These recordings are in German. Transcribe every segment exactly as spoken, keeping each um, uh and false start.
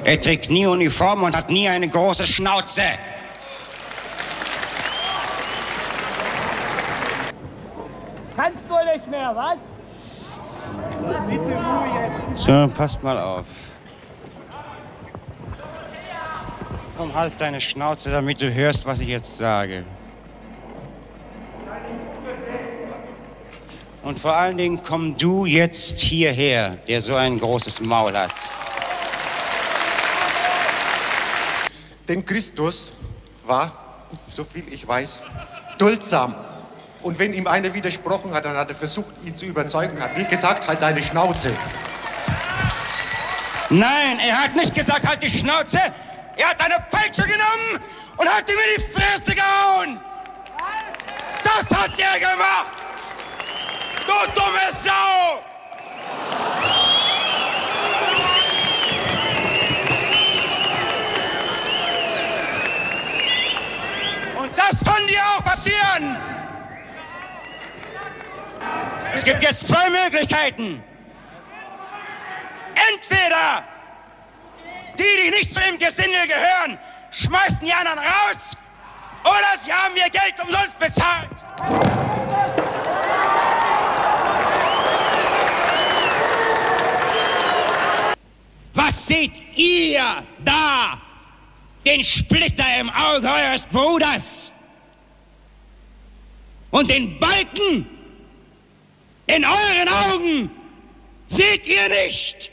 Er trägt nie Uniform und hat nie eine große Schnauze. Kannst du nicht mehr, was? So, passt mal auf. Komm, halt deine Schnauze, damit du hörst, was ich jetzt sage. Und vor allen Dingen komm du jetzt hierher, der so ein großes Maul hat. Denn Christus war, soviel ich weiß, duldsam. Und wenn ihm einer widersprochen hat, dann hat er versucht, ihn zu überzeugen, hat nicht gesagt, halt deine Schnauze. Nein, er hat nicht gesagt, halt die Schnauze. Er hat eine Peitsche genommen und hat ihm in die Fresse gehauen. Das hat er gemacht. Du dumme Sau. Und das kann dir auch passieren. Es gibt jetzt zwei Möglichkeiten. Entweder die, die nicht zu dem Gesindel gehören, schmeißen die anderen raus, oder sie haben ihr Geld umsonst bezahlt. Was seht ihr da? Den Splitter im Auge eures Bruders und den Balken in euren Augen seht ihr nicht?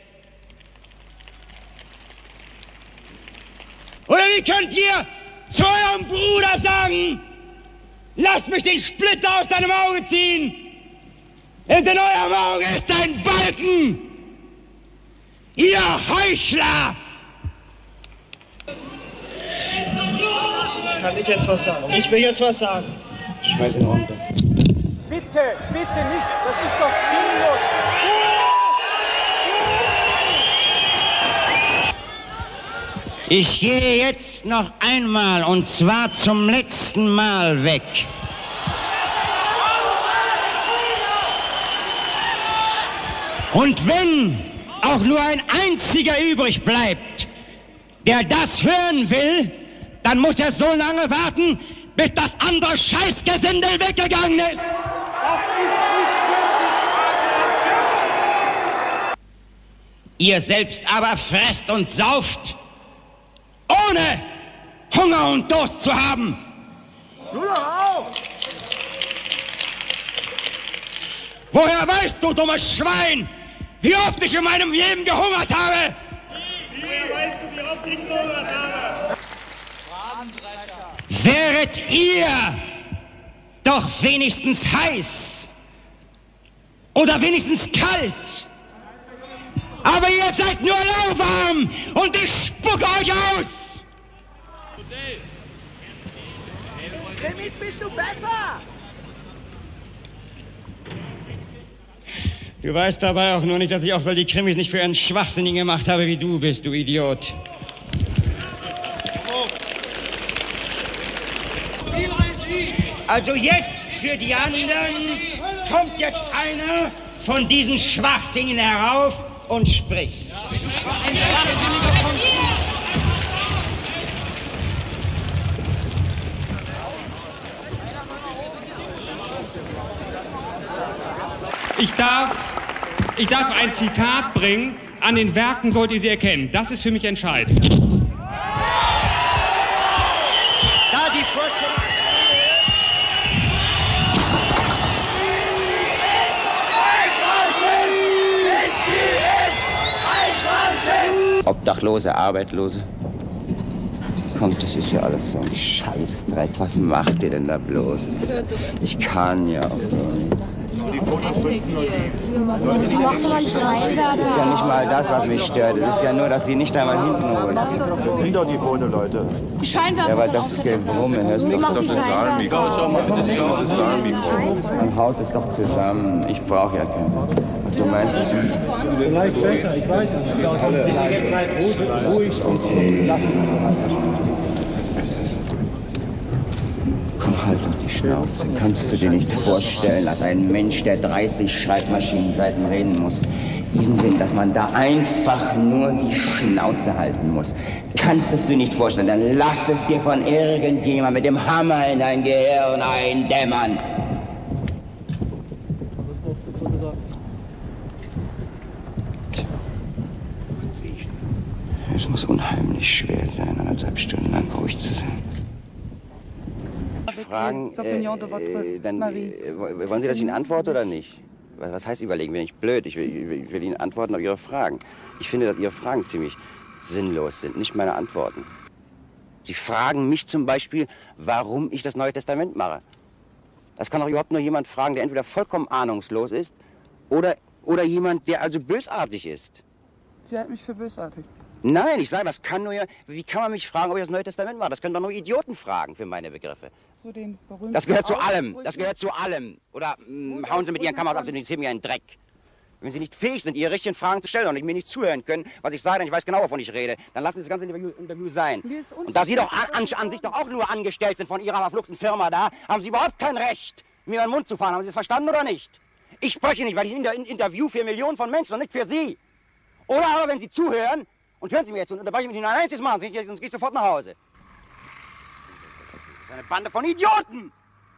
Oder wie könnt ihr zu eurem Bruder sagen, lasst mich den Splitter aus deinem Auge ziehen, und in eurem Auge ist ein Balken, ihr Heuchler! Kann ich jetzt was sagen? Ich will jetzt was sagen. Schmeiß ihn runter. Bitte, bitte nicht, das ist doch sinnlos. Ich gehe jetzt noch einmal, und zwar zum letzten Mal weg. Und wenn auch nur ein einziger übrig bleibt, der das hören will, dann muss er so lange warten, bis das andere Scheißgesindel weggegangen ist. Ihr selbst aber fresst und sauft, ohne Hunger und Durst zu haben. Du doch auch! Woher weißt du, dummes Schwein, wie oft ich in meinem Leben gehungert habe? Woher weißt du, wie oft ich gehungert habe? Wäret ihr doch wenigstens heiß oder wenigstens kalt. Aber ihr seid nur lauwarm und ich spucke euch aus. Krimis bist du besser! Du weißt dabei auch nur nicht, dass ich auch solche Krimis nicht für einen Schwachsinnigen gemacht habe, wie du bist, du Idiot. Also jetzt für die anderen kommt jetzt einer von diesen Schwachsinnigen herauf und spricht. Ein Schwachsinniger kommt. Ich darf, ich darf ein Zitat bringen. An den Werken sollt ihr sie erkennen. Das ist für mich entscheidend. Da die Vorstellung... Obdachlose, Arbeitslose. Kommt, das ist ja alles so ein Scheißdreck. Was macht ihr denn da bloß? Ich kann ja auch so. Das ist ja nicht mal das, was mich stört. Es ist ja nur, dass die nicht einmal hinten holen. Das sind doch die Fotoleute. Die Scheinwerfer. Ja, aber das Gebrumme hörst du doch. Das ist das Mein Haus ist doch zusammen. Ich brauche ja keinen. Du meinst es nicht? Vielleicht besser, ich weiß es nicht. Jetzt seid ruhig und lassen. Komm, halt doch die Schnauze. Schnauze. Kannst du dir nicht vorstellen, dass ein Mensch, der dreißig Schreibmaschinenseiten reden muss, diesen Sinn, dass man da einfach nur die Schnauze halten muss. Kannst es dir nicht vorstellen, dann lass es dir von irgendjemand mit dem Hammer in dein Gehirn eindämmern. Es muss unheimlich schwer sein, anderthalb Stunden lang ruhig zu sein. Fragen, äh, äh, dann, äh, wollen Sie, dass ich Ihnen antworte oder nicht? Was heißt überlegen? Bin ich blöd? Ich will, ich will Ihnen antworten auf Ihre Fragen. Ich finde, dass Ihre Fragen ziemlich sinnlos sind, nicht meine Antworten. Sie fragen mich zum Beispiel, warum ich das Neue Testament mache. Das kann doch überhaupt nur jemand fragen, der entweder vollkommen ahnungslos ist oder, oder jemand, der also bösartig ist. Sie halten mich für bösartig. Nein, ich sage, das kann nur, wie kann man mich fragen, ob ich das Neue Testament mache? Das können doch nur Idioten fragen, für meine Begriffe. Zu den berühmten Das gehört zu allem, das gehört zu allem. Oder mh, hauen Sie mit Ihren Kameras ab, Sie interessieren mich einen Dreck. Wenn Sie nicht fähig sind, Ihre richtigen Fragen zu stellen und mir nicht zuhören können, was ich sage, denn ich weiß genau, wovon ich rede, dann lassen Sie das ganze Interview, Interview sein. Und da Sie doch an, an, an sich doch auch nur angestellt sind von Ihrer verfluchten Firma da, haben Sie überhaupt kein Recht, mir in den Mund zu fahren. Haben Sie das verstanden oder nicht? Ich spreche nicht, weil ich in der Interview für Millionen von Menschen und nicht für Sie. Oder aber, wenn Sie zuhören, und hören Sie mir jetzt und unterbrechen mich nicht ein einziges Mal, sonst gehe ich sofort nach Hause. Das ist eine Bande von Idioten!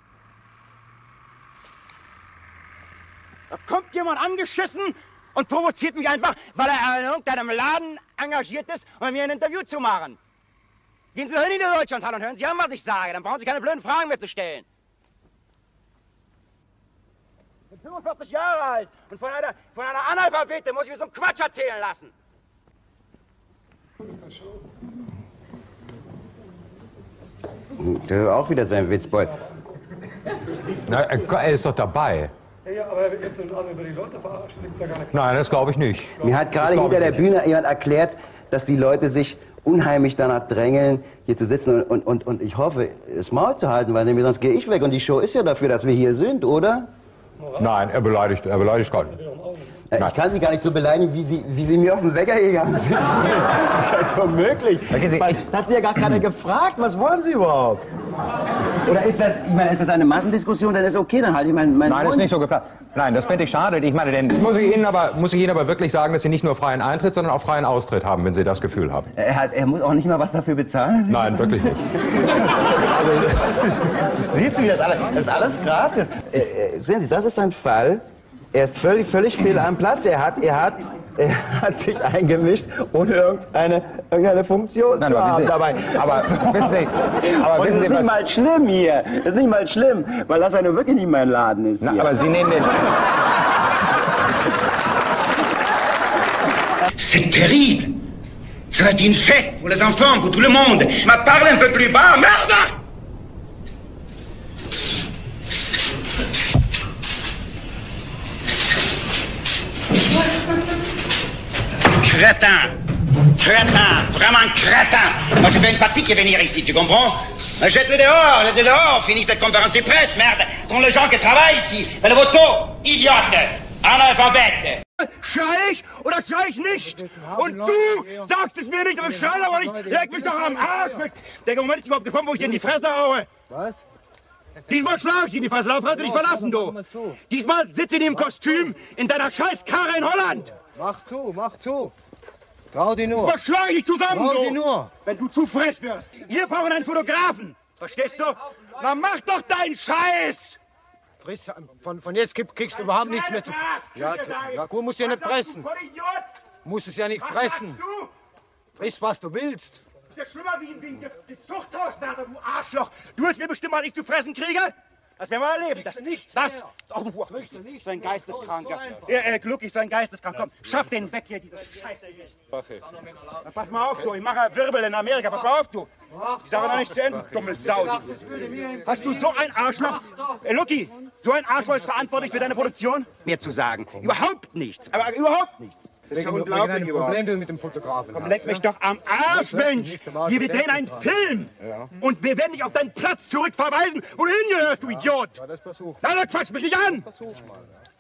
Da kommt jemand angeschissen und provoziert mich einfach, weil er in irgendeinem Laden engagiert ist, um mir ein Interview zu machen. Gehen Sie doch hin in die Deutschlandhalle und hören Sie an, was ich sage. Dann brauchen Sie keine blöden Fragen mehr zu stellen. Ich bin fünfundvierzig Jahre alt und von einer, von einer Analphabete muss ich mir so einen Quatsch erzählen lassen. Das ist auch wieder sein Witzbold. Na, er ist doch dabei. Ja, aber er wird dann alle über die Leute verarschen, nimmt er gar nicht. Nein, das glaube ich nicht. Mir hat gerade hinter der Bühne jemand erklärt, dass die Leute sich unheimlich danach drängeln, hier zu sitzen und, und, und ich hoffe, das Maul zu halten, weil nämlich sonst gehe ich weg und die Show ist ja dafür, dass wir hier sind, oder? Nein, er beleidigt, er beleidigt gar nicht. Ich kann Sie gar nicht so beleidigen, wie Sie, wie Sie mir auf den Wecker gegangen sind. Das ist halt schon möglich. Das hat Sie ja gar keiner gefragt. Was wollen Sie überhaupt? Oder ist das, ich meine, ist das eine Massendiskussion? Dann ist okay, dann halte ich meinen mein Nein, das ist nicht so geplant. Nein, das fände ich schade. Ich meine, denn muss ich Ihnen aber, muss ich Ihnen aber wirklich sagen, dass Sie nicht nur freien Eintritt, sondern auch freien Austritt haben, wenn Sie das Gefühl haben. Er, hat, er muss auch nicht mal was dafür bezahlen? Nein, wirklich nicht. Also, siehst du, wie das alles, das ist alles gratis. Äh, äh, sehen Sie, das ist ein Fall. Er ist völlig, völlig fehl am Platz. Er hat, er hat, er hat sich eingemischt, ohne irgendeine, irgendeine Funktion Nein, zu aber haben Sie, dabei. Aber wissen Sie, aber Und wissen das Sie ist nicht was? mal schlimm hier. Das ist nicht mal schlimm, weil das ja nur wirklich nicht mein Laden ist. Na, hier. aber Sie nehmen den. C'est terrible. Ça va être une fête pour les enfants, pour tout le monde. Ma parle un peu plus bas, merde! Crétin! Crétin! Vraiment crétin! Moi, je fais une fatigue de venir ici, tu comprends? Jette-le dehors, jette-le dehors, finis cette conférence de presse, merde! Ce sont les gens qui travaillent ici. Mais le voto, idiote! Analphabète! Schrei ich oder schrei ich nicht? Und du sagst es mir nicht, aber ich schrei aber nicht. Leg mich doch am Arsch weg. Der Moment ist überhaupt gekommen, wo ich dir in die Fresse haue. Was? Diesmal schlage ich dir in die Fresse, lauf, kannst du dich verlassen, du. Diesmal sitze ich in dem Kostüm in deiner Scheißkarre in Holland. Mach zu, mach zu. Trau dich nur. Diesmal schlage ich dich zusammen, Trau du. dich nur. Wenn du zu frech wirst. Wir brauchen einen Fotografen. Verstehst du? Na mach doch deinen Scheiß. Friss, von, von jetzt kriegst du überhaupt nichts mehr zu... Ja, ja gut, musst du ja nicht pressen. Musst es ja nicht pressen. Friss, was du willst. Das ist ja schlimmer wie ein, wie ein Zuchthauswärter, du Arschloch. Du willst mir bestimmt, was ich zu fressen kriege? Das werden wir erleben. Das, nichts das, mehr. oh, du, so ein Geisteskranker. Ja, äh, Gluck, so ein Geisteskranker. Komm, schaff den weg hier, diese Scheiße. Okay. Na, pass mal auf, du. Ich mache Wirbel in Amerika. Pass mal auf, du. Ich sage noch nicht zu Ende, dumme Sau. Hast du so ein Arschloch? Äh, Lucky, so ein Arschloch ist verantwortlich für deine Produktion? Mir zu sagen. Überhaupt nichts. Aber überhaupt nichts. Das ist ja unglaublich wegen Problem du mit dem Fotografen. Komm, leck mich doch am Arsch, Mensch! Hier, wir drehen einen Film! Ja. Und wir werden dich auf deinen Platz zurückverweisen, wo du hingehörst, du Idiot! Ja, das versuch. Nein, dann quatsch mich nicht an! Versuch mal.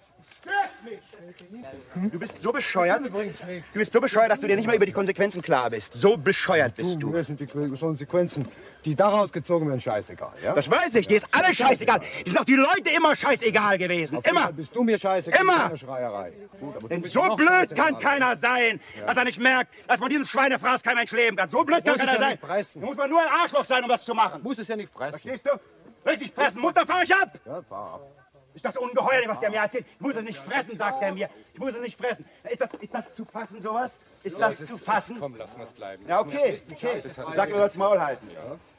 Du bist so bescheuert. Du bist so bescheuert, dass du dir nicht mal über die Konsequenzen klar bist. So bescheuert bist du. Mir sind die Konsequenzen, die daraus gezogen werden, scheißegal. Ja? Das weiß ich, dir ist alles scheißegal. Die sind doch die Leute immer scheißegal gewesen. Immer. Bist du mir scheißegal? Immer. Schreierei. Gut, aber Denn so blöd kann keiner sein, dass er nicht merkt, dass von diesem Schweinefraß kein Mensch leben kann. So blöd kann keiner sein. Da muss man nur ein Arschloch sein, um das zu machen. Muss es ja nicht fressen. Verstehst du? Richtig fressen muss, dann fahr ich ab. Ja, fahr ab. Ist das ungeheuerlich, was der mir erzählt? Ich muss es nicht fressen, sagt er mir. Ich muss es nicht fressen. Ist das, ist das zu fassen, sowas? Ist das zu fassen? Komm, lassen wir es bleiben. Ja, okay. okay. Sag, du sollst Maul halten. Ja.